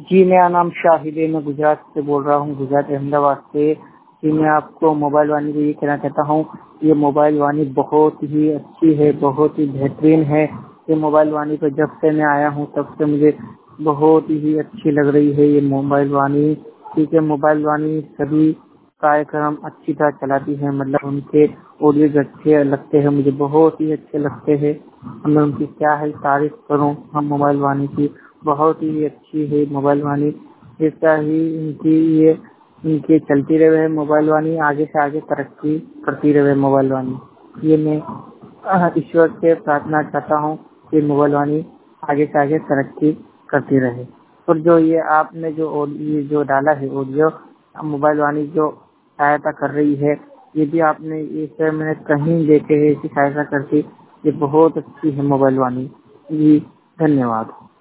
जी, मेरा नाम शाहिद है, मैं गुजरात से बोल रहा हूँ, गुजरात अहमदाबाद से। जी, मैं आपको मोबाइल वाणी को ये कहना चाहता हूँ, ये मोबाइल वाणी बहुत ही अच्छी है, बहुत ही बेहतरीन है। ये मोबाइल वाणी पर जब से मैं आया हूँ तब से मुझे बहुत ही अच्छी लग रही है ये मोबाइल वाणी। क्योंकि मोबाइल वाणी सभी कार्यक्रम अच्छी तरह चलाती है, मतलब उनके ऑडियो अच्छे लगते हैं, मुझे बहुत ही अच्छे लगते हैं। मैं उनकी क्या है तारीफ करूं, हम मोबाइल वाणी की बहुत ही अच्छी है मोबाइल वाणी। ऐसा ही इनकी चलती रहे मोबाइल वाणी, आगे से आगे तरक्की करती रहे मोबाइल वाणी। ये मैं ईश्वर से प्रार्थना करता हूँ कि मोबाइल वाणी आगे से आगे तरक्की करती रहे। और जो ये आपने ये जो डाला है ऑडियो, मोबाइल वाणी जो सहायता कर रही है, ये भी आपने इसे मैंने कहीं देखे है, इसकी सहायता करके। ये बहुत अच्छी है मोबाइल वाणी। जी, धन्यवाद।